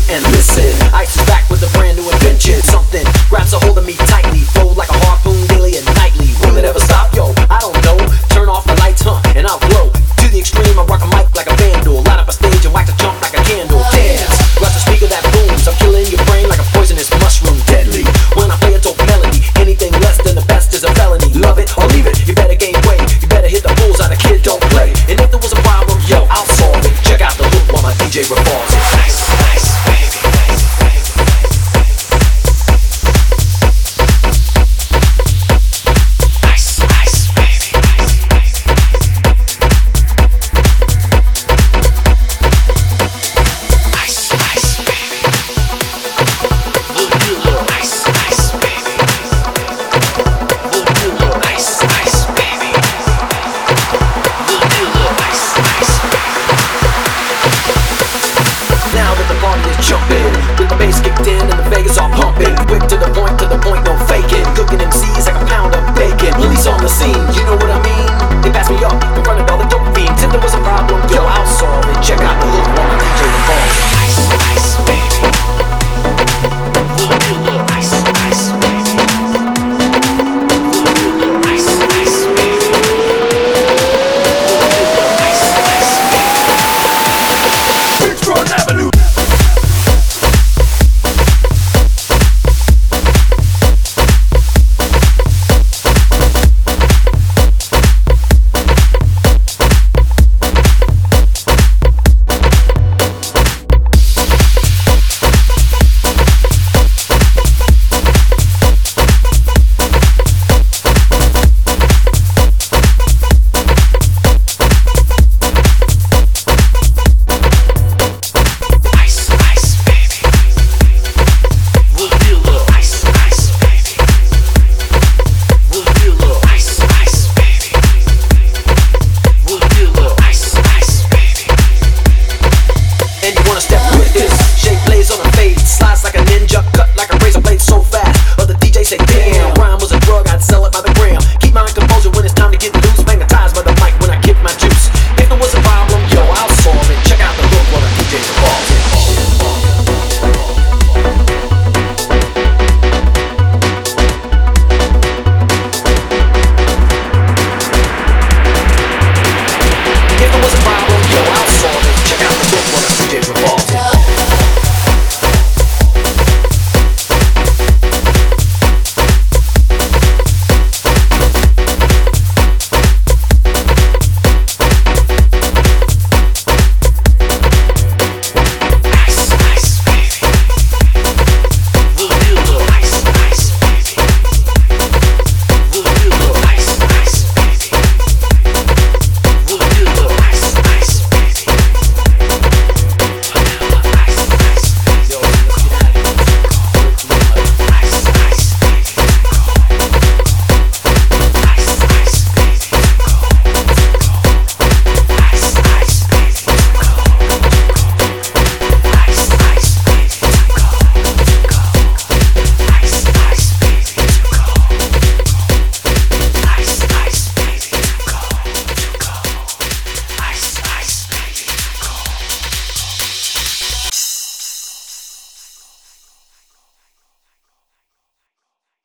and listen. Ice is back with a brand new invention. Something grabs a hold of me tightly, flow like a harpoon daily and nightly. Will it ever stop? Yo, I don't know. Turn off the lights, and I'll glow. To the extreme, I rock a mic like a vandal. Light up a stage and wax a jump like a candle. Dance, watch the speaker that booms. I'm killing your brain like a poisonous mushroom. Deadly, when I play a dope melody. Anything less than the best is a felony. Love it or leave it, you better gain weight. You better hit the bullseye, the kid don't play. And if there was a problem, yo, I'll solve it. Check out the loop while my DJ revolves it. Nice, nice, baby. Jumping, with the bass kicked in and the Vegas all pumping. Quick to the point, don't fake it. Cooking MCs like a pound of bacon. Police on the scene, you know what I mean? They pass me up in front of all the dope fiends. If there was a problem, yo, I'll solve it. Check out the look while my DJ revolves it. Ice, ice, baby. We'll do a little ice, ice, baby. We'll do a little ice, ice, baby. We'll do a little ice, ice, baby. Beachfront Avenue. Say damn, rhyme was a drug, I'd sell it by the gram. Keep my composure when it's